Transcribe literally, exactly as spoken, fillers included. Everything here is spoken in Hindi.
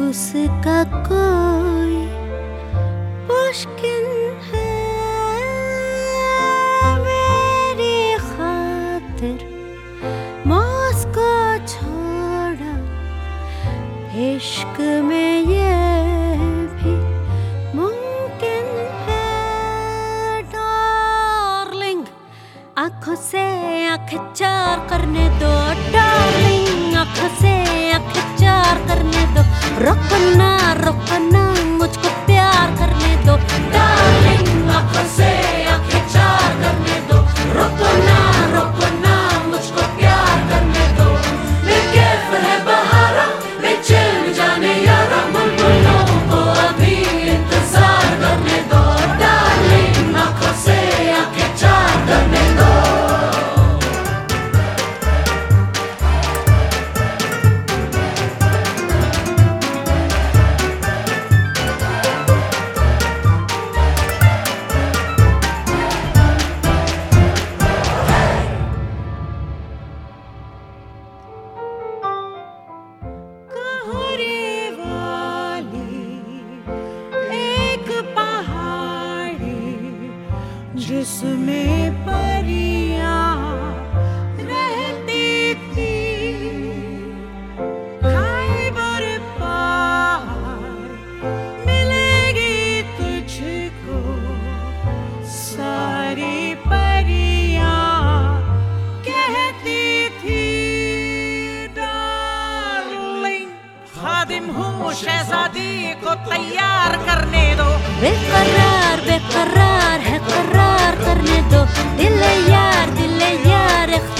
उसका कोई मुश्किल है मेरी खातिर मॉस्को छोड़ा। इश्क में ये भी मुमकिन है डार्लिंग। आंखों से आंखें चार करने दो डार्लिंग, आंखों से आंखें चार करने दो। रुकना रुकना मुझको प्यार करने दो डार्लिंग, आंखों से आंखें चार करने दो। रुकना रुकना मुझको प्यार करने दो। बेकैफ है बहारा बेचैन जाने यारा, बुलबुलों को अभी इंतजार करने दो डार्लिंग, आंखों से आंखें चार करने दो। जिसमें परियां रहती थी, खैबर पार मिलेगी तुझको सारी परियां कहती थी डार्लिंग। खादिम हूँ शहजादी को तैयार करने दो। बेकरार बेकरार है करार करने दो। दिल यार दिल यार